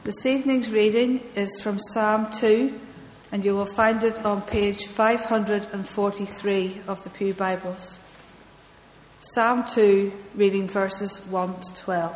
This evening's reading is from Psalm 2, and you will find it on page 543 of the Pew Bibles. Psalm 2, reading verses 1 to 12.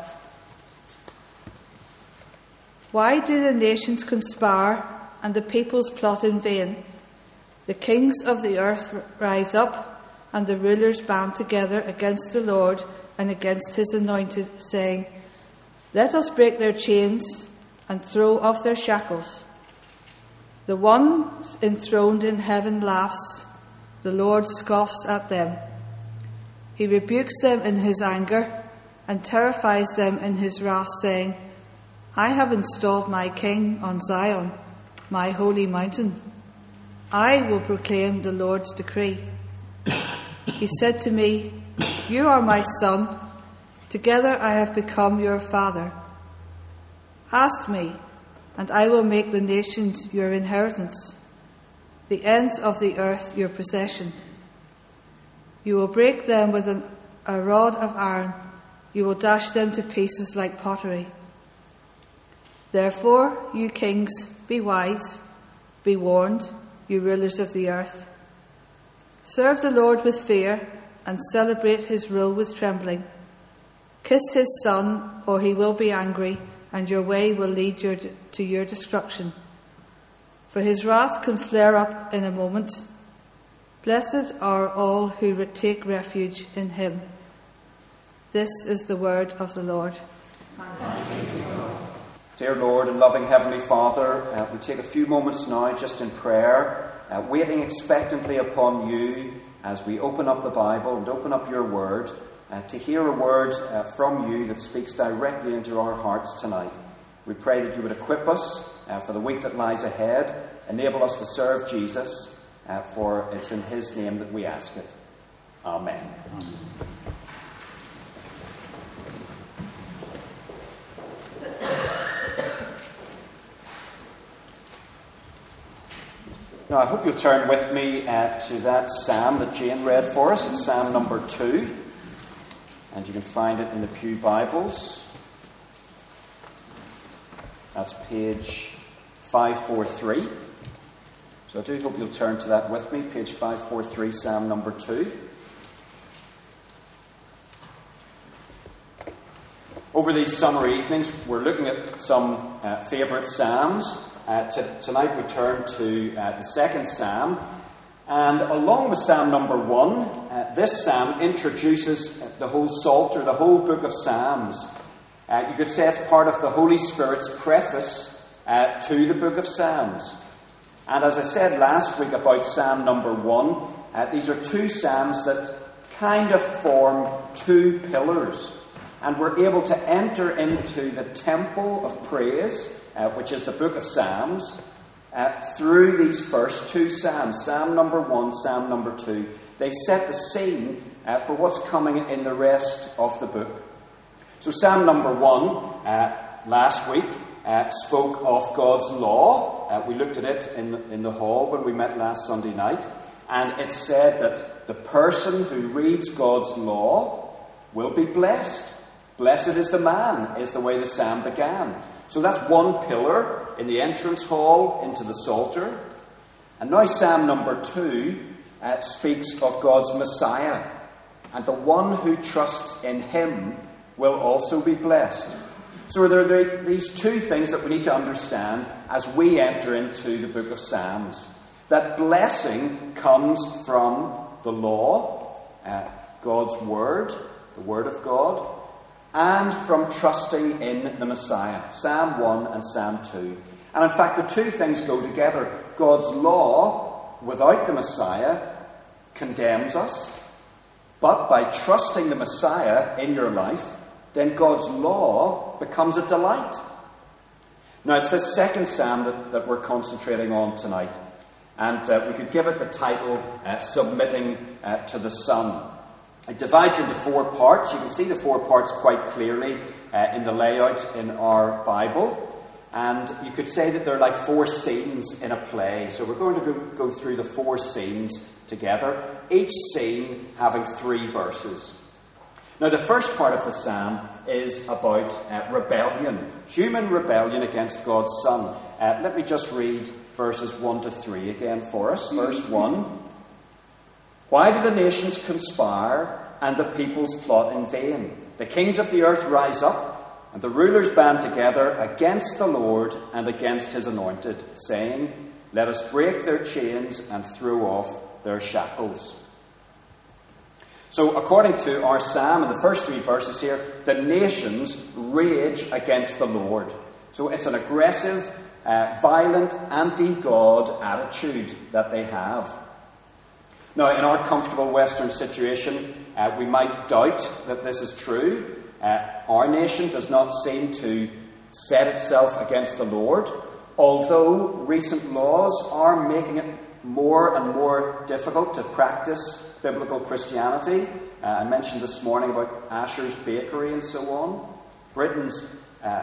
Why do the nations conspire and the peoples plot in vain? The kings of the earth rise up, and the rulers band together against the Lord and against his anointed, saying, "Let us break their chains and throw off their shackles." The one enthroned in heaven laughs, the Lord scoffs at them. He rebukes them in his anger and terrifies them in his wrath, saying, "I have installed my king on Zion, my holy mountain. I will proclaim the Lord's decree. He said to me, 'You are my son. Together I have become your father. Ask me, and I will make the nations your inheritance, the ends of the earth your possession. You will break them with a rod of iron. You will dash them to pieces like pottery.' Therefore, you kings, be wise, be warned, you rulers of the earth. Serve the Lord with fear and celebrate his rule with trembling. Kiss his son, or he will be angry, and your way will lead to your destruction. For his wrath can flare up in a moment. Blessed are all who take refuge in him." This is the word of the Lord. Dear Lord and loving Heavenly Father, we take a few moments now just in prayer, waiting expectantly upon you as we open up the Bible and open up your word, to hear a word from you that speaks directly into our hearts tonight. We pray that you would equip us for the week that lies ahead, enable us to serve Jesus, for it's in his name that we ask it. Amen. Now, I hope you'll turn with me to that psalm that Jane read for us. It's Psalm number 2, and you can find it in the Pew Bibles. That's page 543. So I do hope you'll turn to that with me, page 543, Psalm number 2. Over these summer evenings, we're looking at some favourite psalms. Tonight we turn to the second psalm, and along with Psalm number 1, this psalm introduces the whole Psalter, the whole book of Psalms. You could say it's part of the Holy Spirit's preface to the book of Psalms. And as I said last week about Psalm number 1, these are two psalms that kind of form two pillars, and we're able to enter into the temple of praise, which is the book of Psalms, through these first two psalms, Psalm number 1, Psalm number 2. They set the scene for what's coming in the rest of the book. So Psalm number 1, last week, spoke of God's law. We looked at it in the hall when we met last Sunday night, and it said that the person who reads God's law will be blessed. Blessed is the man, is the way the psalm began. So that's one pillar in the entrance hall into the Psalter. And now Psalm number 2 speaks of God's Messiah. And the one who trusts in him will also be blessed. So there are these two things that we need to understand as we enter into the book of Psalms. That blessing comes from the law, God's word, the word of God, and from trusting in the Messiah. Psalm 1 and Psalm 2. And in fact, the two things go together. God's law, without the Messiah, condemns us. But by trusting the Messiah in your life, then God's law becomes a delight. Now, it's this second psalm that we're concentrating on tonight. And we could give it the title, Submitting to the Son. It divides into 4 parts. You can see the 4 parts quite clearly in the layout in our Bible. And you could say that they're like 4 scenes in a play. So we're going to go through the 4 scenes together, each scene having 3 verses. Now, the first part of the psalm is about rebellion, human rebellion against God's Son. Let me just read verses 1 to 3 again for us. Verse 1. Why do the nations conspire and the peoples plot in vain? The kings of the earth rise up, and the rulers band together against the Lord and against his anointed, saying, let us break their chains and throw off their shackles. So, according to our psalm, in the first 3 verses here, the nations rage against the Lord. So it's an aggressive, violent, anti-God attitude that they have. Now, in our comfortable Western situation, we might doubt that this is true. Our nation does not seem to set itself against the Lord, although recent laws are making it more and more difficult to practice biblical Christianity. I mentioned this morning about Asher's Bakery and so on. Britain's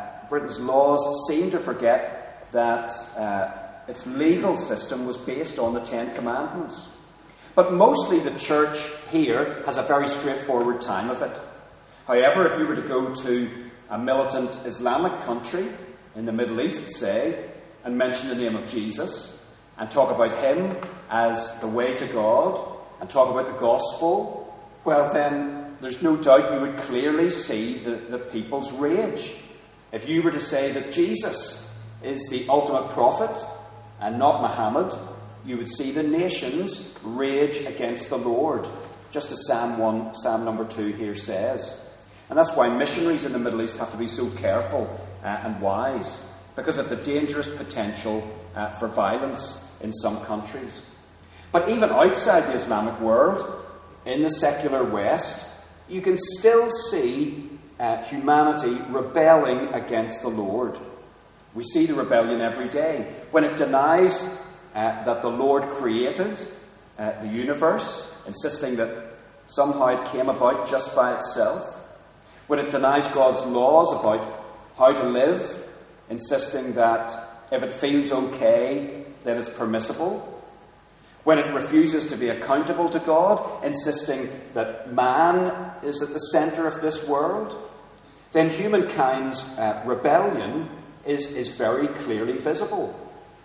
laws seem to forget that its legal system was based on the Ten Commandments. But mostly the church here has a very straightforward time of it. However, if you were to go to a militant Islamic country in the Middle East, say, and mention the name of Jesus, and talk about him as the way to God, and talk about the gospel, well then, there's no doubt you would clearly see the people's rage. If you were to say that Jesus is the ultimate prophet, and not Muhammad, you would see the nations rage against the Lord, just as Psalm number 2 here says. And that's why missionaries in the Middle East have to be so careful and wise, because of the dangerous potential for violence in some countries. But even outside the Islamic world, in the secular West, you can still see humanity rebelling against the Lord. We see the rebellion every day. When it denies that the Lord created the universe, insisting that somehow it came about just by itself. When it denies God's laws about how to live, insisting that if it feels okay, then it's permissible. When it refuses to be accountable to God, insisting that man is at the centre of this world, then humankind's rebellion is very clearly visible.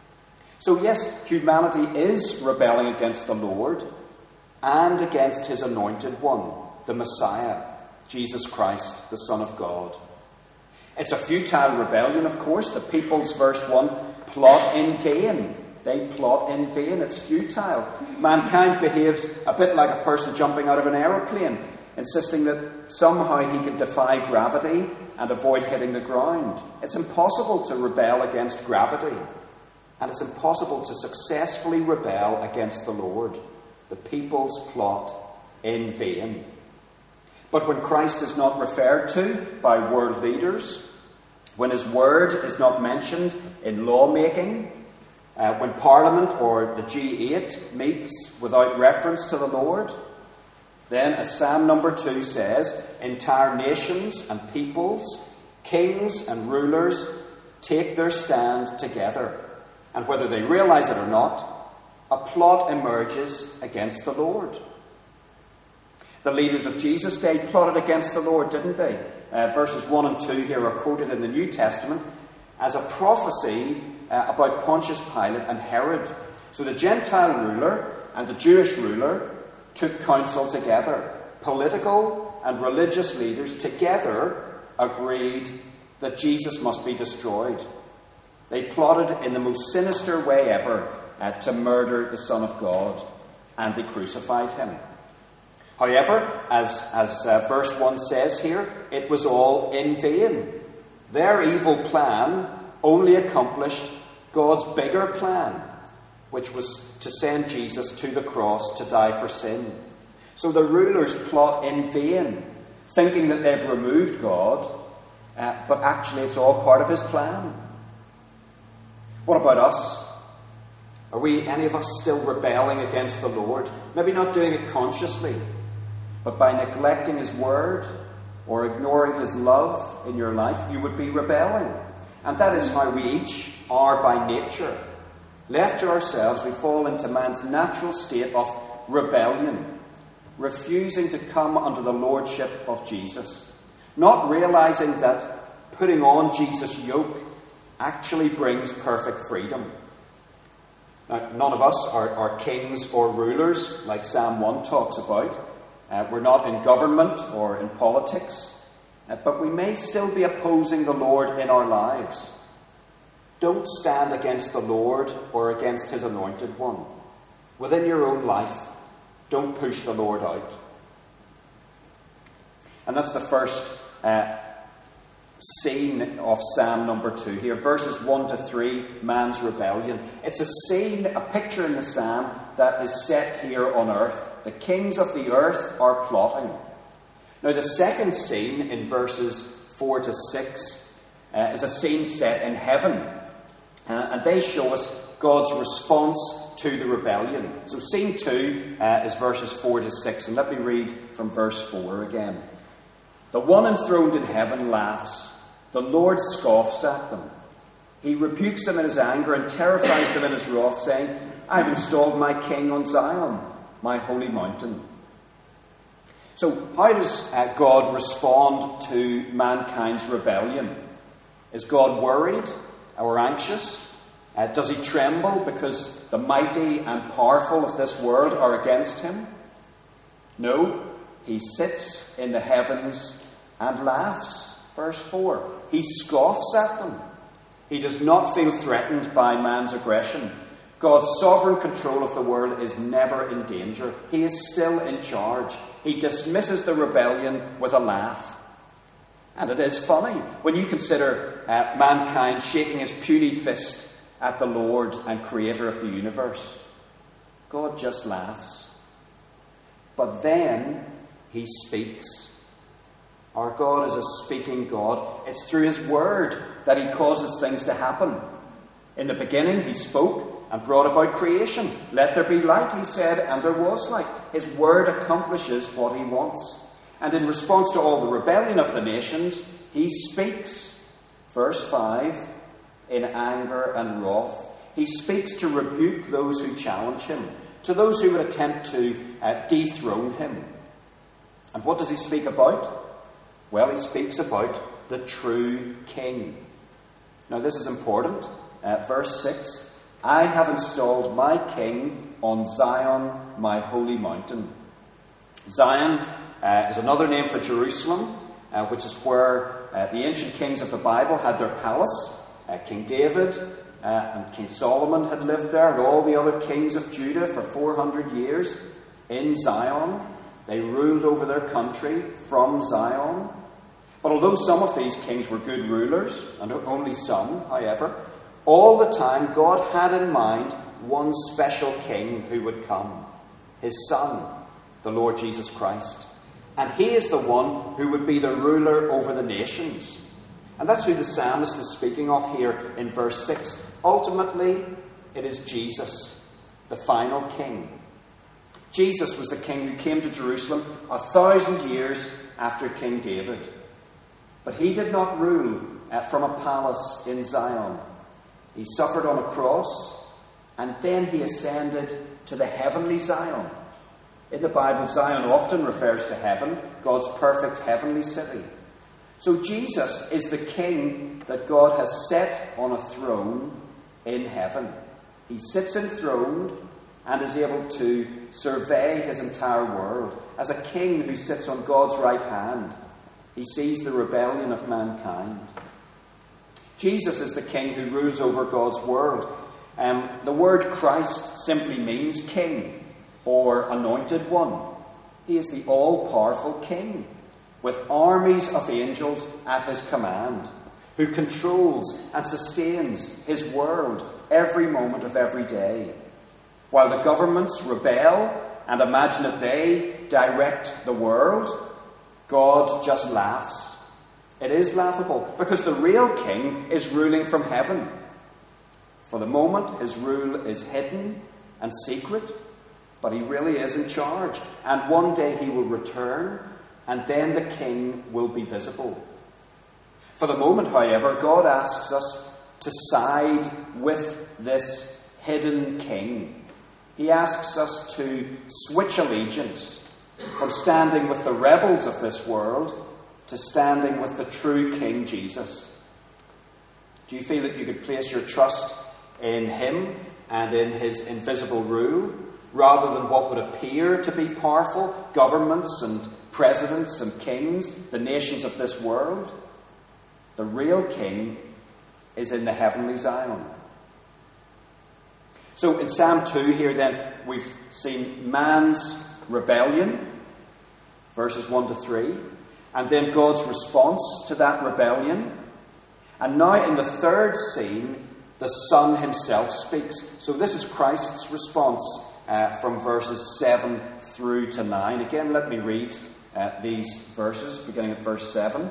So yes, humanity is rebelling against the Lord and against his anointed one, the Messiah, Jesus Christ, the Son of God. It's a futile rebellion, of course. The people's, verse 1, plot in vain. They plot in vain. It's futile. Mankind behaves a bit like a person jumping out of an aeroplane, insisting that somehow he can defy gravity and avoid hitting the ground. It's impossible to rebel against gravity. And it's impossible to successfully rebel against the Lord. The people's plot in vain. But when Christ is not referred to by world leaders, when his word is not mentioned in lawmaking, when Parliament or the G8 meets without reference to the Lord, then, as Psalm number 2 says, entire nations and peoples, kings and rulers take their stand together. And whether they realise it or not, a plot emerges against the Lord. The leaders of Jesus' day plotted against the Lord, didn't they? Verses 1 and 2 here are quoted in the New Testament as a prophecy about Pontius Pilate and Herod. So the Gentile ruler and the Jewish ruler took counsel together. Political and religious leaders together agreed that Jesus must be destroyed. They plotted in the most sinister way ever to murder the Son of God, and they crucified him. However, as verse 1 says here, it was all in vain. Their evil plan only accomplished God's bigger plan, which was to send Jesus to the cross to die for sin. So the rulers plot in vain, thinking that they've removed God, but actually it's all part of his plan. What about us? Are any of us still rebelling against the Lord? Maybe not doing it consciously, but by neglecting his word or ignoring his love in your life, you would be rebelling. And that is how we each are by nature. Left to ourselves, we fall into man's natural state of rebellion. refusing to come under the lordship of Jesus, not realizing that putting on Jesus' yoke actually brings perfect freedom. Now, none of us are kings or rulers, like Psalm 1 talks about. We're not in government or in politics, but we may still be opposing the Lord in our lives. Don't stand against the Lord or against his anointed one. Within your own life, don't push the Lord out. And that's the first scene of Psalm number 2 here. Verses 1 to 3, man's rebellion. It's a scene, a picture in the Psalm that is set here on earth. The kings of the earth are plotting. Now the second scene in verses 4 to 6 is a scene set in heaven. And they show us God's response to the rebellion. So scene 2 is verses 4 to 6. And let me read from verse 4 again. The one enthroned in heaven laughs. The Lord scoffs at them. He rebukes them in his anger and terrifies them in his wrath, saying, I've installed my king on Zion, my holy mountain. So how does God respond to mankind's rebellion? Is God worried or anxious? Does he tremble because the mighty and powerful of this world are against him? No. He sits in the heavens and laughs. Verse 4. He scoffs at them. He does not feel threatened by man's aggression. God's sovereign control of the world is never in danger. He is still in charge. He dismisses the rebellion with a laugh. And it is funny when you consider mankind shaking his puny fist at the Lord and Creator of the universe. God just laughs. But then he speaks. Our God is a speaking God. It's through his word that he causes things to happen. In the beginning he spoke and brought about creation. Let there be light, he said, and there was light. His word accomplishes what he wants. And in response to all the rebellion of the nations, he speaks. Verse 5, in anger and wrath. He speaks to rebuke those who challenge him, to those who would attempt to dethrone him. And what does he speak about? Well, he speaks about the true king. Now, this is important. Verse 6, I have installed my king on Zion, my holy mountain. Zion is another name for Jerusalem, which is where the ancient kings of the Bible had their palace. King David and King Solomon had lived there, and all the other kings of Judah for 400 years in Zion. They ruled over their country from Zion. But although some of these kings were good rulers, and only some, however, all the time God had in mind one special king who would come, his Son, the Lord Jesus Christ. And he is the one who would be the ruler over the nations. And that's who the psalmist is speaking of here in verse 6. Ultimately, it is Jesus, the final king. Jesus was the king who came to Jerusalem 1,000 years after King David. But he did not rule from a palace in Zion. He suffered on a cross, and then he ascended to the heavenly Zion. In the Bible, Zion often refers to heaven, God's perfect heavenly city. So Jesus is the king that God has set on a throne in heaven. He sits enthroned and is able to survey his entire world. As a king who sits on God's right hand, he sees the rebellion of mankind. Jesus is the king who rules over God's world. The word Christ simply means king or anointed one. He is the all-powerful king with armies of angels at his command, who controls and sustains his world every moment of every day. While the governments rebel and imagine that they direct the world, God just laughs. It is laughable because the real king is ruling from heaven. For the moment, his rule is hidden and secret, but he really is in charge. And one day he will return, and then the king will be visible. For the moment, however, God asks us to side with this hidden king. He asks us to switch allegiance from standing with the rebels of this world to standing with the true King Jesus. Do you feel that you could place your trust in him and in his invisible rule, rather than what would appear to be powerful governments and presidents and kings, the nations of this world? The real King is in the heavenly Zion. So in Psalm 2 here then, we've seen man's rebellion, verses 1 to 3, and then God's response to that rebellion. And now in the third scene, the Son himself speaks. So this is Christ's response from verses 7 through to 9. Again, let me read these verses, beginning at verse 7.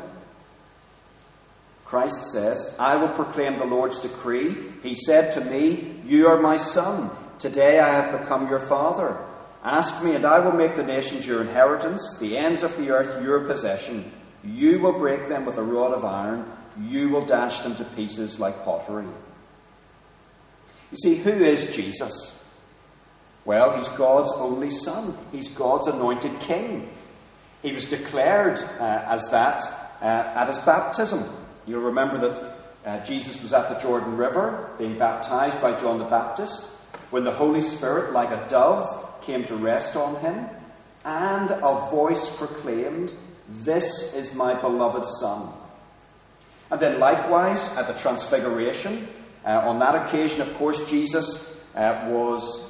Christ says, "I will proclaim the Lord's decree. He said to me, 'You are my son. Today I have become your father. Ask me, and I will make the nations your inheritance, the ends of the earth your possession. You will break them with a rod of iron. You will dash them to pieces like pottery.'" You see, who is Jesus? Well, he's God's only Son. He's God's anointed King. He was declared as that at his baptism. You'll remember that Jesus was at the Jordan River, being baptized by John the Baptist, when the Holy Spirit, like a dove, came to rest on him, and a voice proclaimed, "This is my beloved Son." And then likewise, at the Transfiguration, on that occasion, of course, Jesus was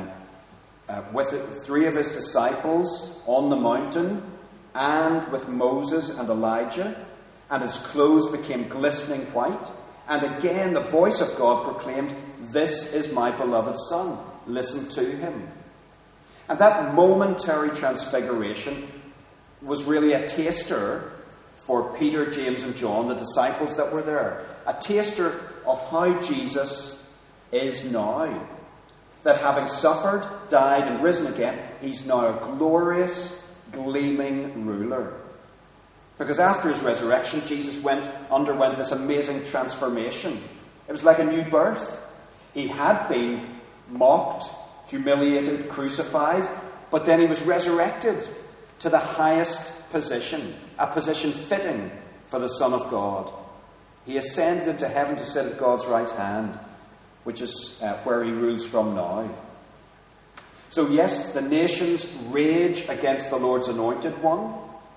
with three of his disciples on the mountain, and with Moses and Elijah, and his clothes became glistening white. And again the voice of God proclaimed, "This is my beloved Son. Listen to him." And that momentary transfiguration was really a taster for Peter, James and John, the disciples that were there. A taster of how Jesus is now. That having suffered, died and risen again, he's now a glorious, gleaming ruler. Because after his resurrection, Jesus underwent this amazing transformation. It was like a new birth. He had been mocked, humiliated, crucified, but then he was resurrected to the highest position, a position fitting for the Son of God. He ascended into heaven to sit at God's right hand, which is where he rules from now. So yes, the nations rage against the Lord's anointed one,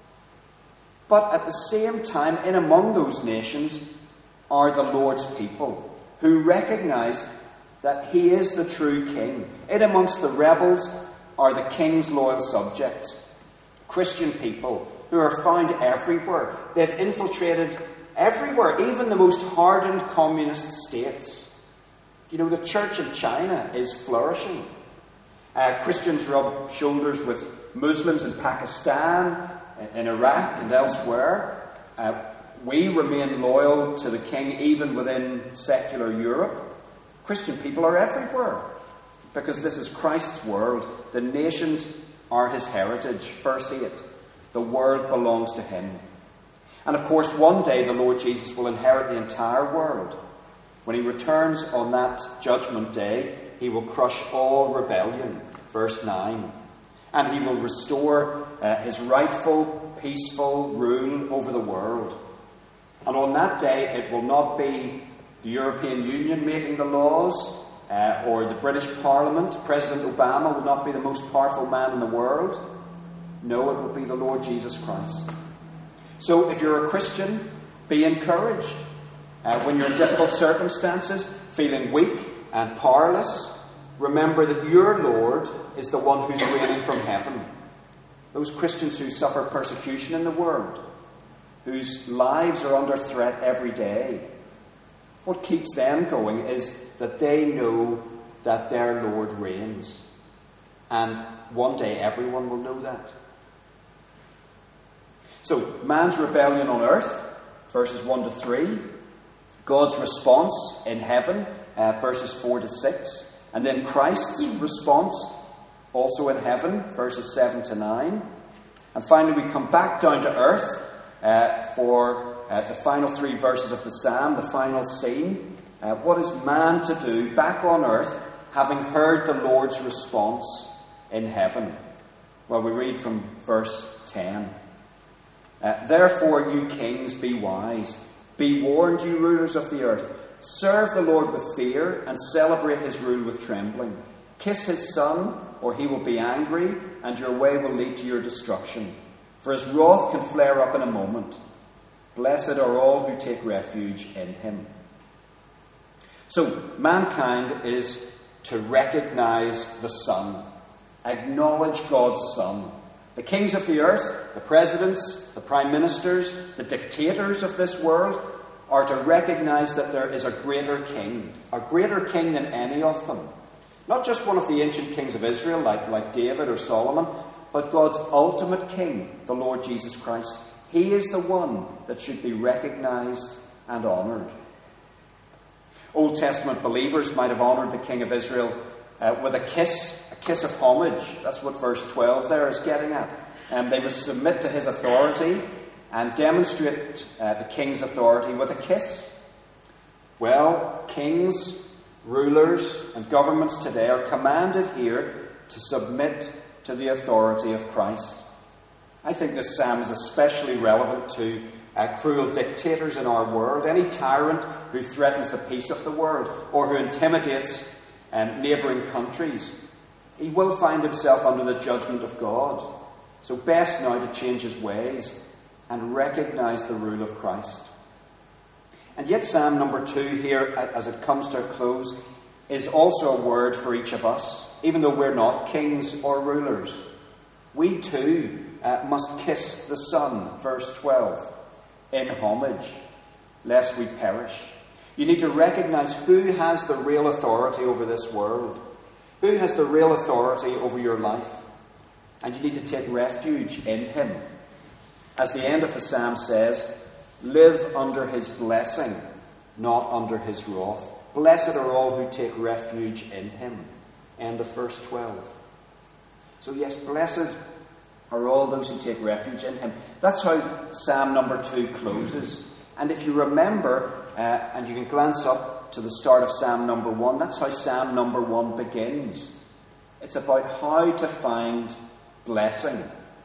but at the same time, in among those nations are the Lord's people, who recognize that he is the true King. In amongst the rebels are the King's loyal subjects, Christian people who are found everywhere. They've infiltrated everywhere, even the most hardened communist states. You know, the church in China is flourishing. Christians rub shoulders with Muslims in Pakistan, in Iraq and elsewhere. We remain loyal to the King even within secular Europe. Christian people are everywhere because this is Christ's world. The nations are his heritage. Verse 8. The world belongs to him. And of course, one day the Lord Jesus will inherit the entire world. When he returns on that judgment day, he will crush all rebellion. Verse 9. And he will restore his rightful, peaceful rule over the world. And on that day, it will not be the European Union making the laws, or the British Parliament. President Obama will not be the most powerful man in the world. No, it will be the Lord Jesus Christ. So if you're a Christian, be encouraged. When you're in difficult circumstances, feeling weak and powerless, remember that your Lord is the one who's reigning from heaven. Those Christians who suffer persecution in the world, whose lives are under threat every day, what keeps them going is that they know that their Lord reigns. And one day everyone will know that. So, man's rebellion on earth, verses 1 to 3. God's response in heaven, verses 4 to 6. And then Christ's response, also in heaven, verses 7 to 9. And finally we come back down to earth for the final 3 verses of the psalm, the final scene. What is man to do back on earth, having heard the Lord's response in heaven? Well, we read from verse 10. Therefore, you kings, be wise. Be warned, you rulers of the earth. Serve the Lord with fear and celebrate his rule with trembling. Kiss his son, or he will be angry, and your way will lead to your destruction. For his wrath can flare up in a moment. Blessed are all who take refuge in him. So, mankind is to recognize the Son, acknowledge God's Son. The kings of the earth, the presidents, the prime ministers, the dictators of this world are to recognize that there is a greater king than any of them. Not just one of the ancient kings of Israel like David or Solomon, but God's ultimate king, the Lord Jesus Christ. He is the one that should be recognized and honoured. Old Testament believers might have honoured the king of Israel with a kiss of homage. That's what verse 12 there is getting at. They would submit to his authority and demonstrate the king's authority with a kiss. Well, kings, rulers, and governments today are commanded here to submit to the authority of Christ. I think this psalm is especially relevant to cruel dictators in our world, any tyrant who threatens the peace of the world or who intimidates neighbouring countries. He will find himself under the judgment of God. So best now to change his ways and recognise the rule of Christ. And yet Psalm number 2 here, as it comes to a close, is also a word for each of us, even though we're not kings or rulers. We too must kiss the Son, verse 12, in homage, lest we perish. You need to recognise who has the real authority over this world, who has the real authority over your life, and you need to take refuge in him. As the end of the psalm says, live under his blessing, not under his wrath. Blessed are all who take refuge in him. End of verse 12. So yes, blessed are all those who take refuge in him. That's how Psalm number 2 closes. And if you remember, and you can glance up to the start of Psalm number 1, that's how Psalm number 1 begins. It's about how to find blessing.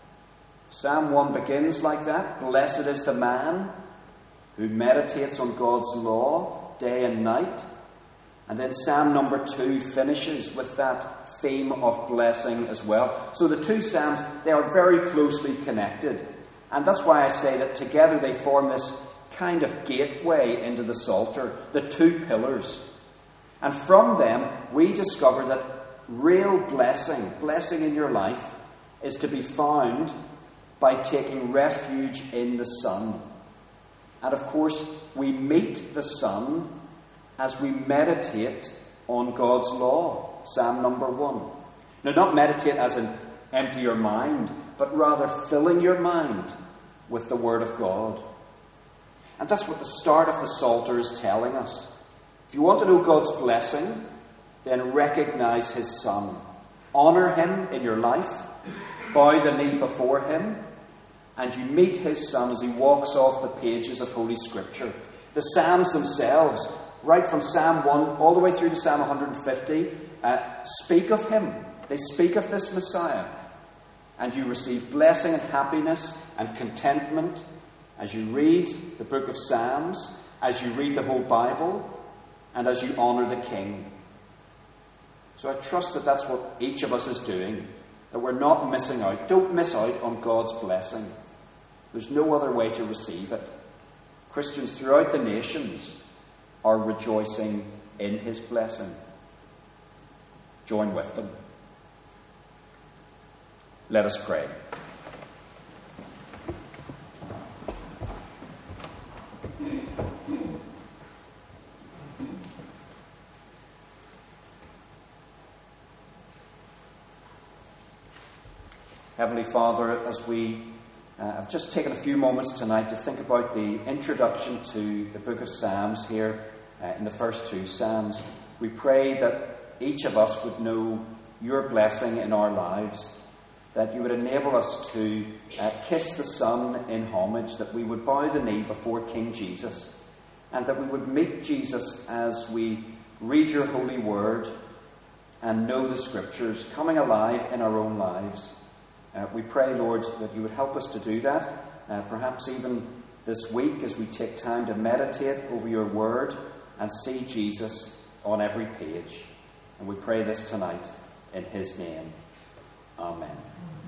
Psalm 1 begins like that. Blessed is the man who meditates on God's law day and night. And then Psalm number 2 finishes with that theme of blessing as well. So the two psalms, they are very closely connected. And that's why I say that together they form this kind of gateway into the Psalter, the two pillars. And from them we discover that real blessing in your life, is to be found by taking refuge in the Son. And of course, we meet the Son as we meditate on God's law. Psalm number 1. Now, not meditate as in empty your mind, but rather filling your mind with the Word of God. And that's what the start of the Psalter is telling us. If you want to know God's blessing, then recognise his Son. Honour him in your life. Bow the knee before him. And you meet his Son as he walks off the pages of Holy Scripture. The Psalms themselves, right from Psalm 1 all the way through to Psalm 150, speak of him. They speak of this Messiah. And you receive blessing and happiness and contentment as you read the book of Psalms, as you read the whole Bible, and as you honour the King. So I trust that that's what each of us is doing, that we're not missing out. Don't miss out on God's blessing. There's no other way to receive it. Christians throughout the nations are rejoicing in his blessing. Join with them. Let us pray. Heavenly Father, as we have just taken a few moments tonight to think about the introduction to the book of Psalms here in the first two Psalms, we pray that each of us would know your blessing in our lives, that you would enable us to kiss the Son in homage, that we would bow the knee before King Jesus, and that we would meet Jesus as we read your holy word and know the Scriptures coming alive in our own lives. We pray, Lord, that you would help us to do that, perhaps even this week as we take time to meditate over your word and see Jesus on every page. And we pray this tonight in his name. Amen.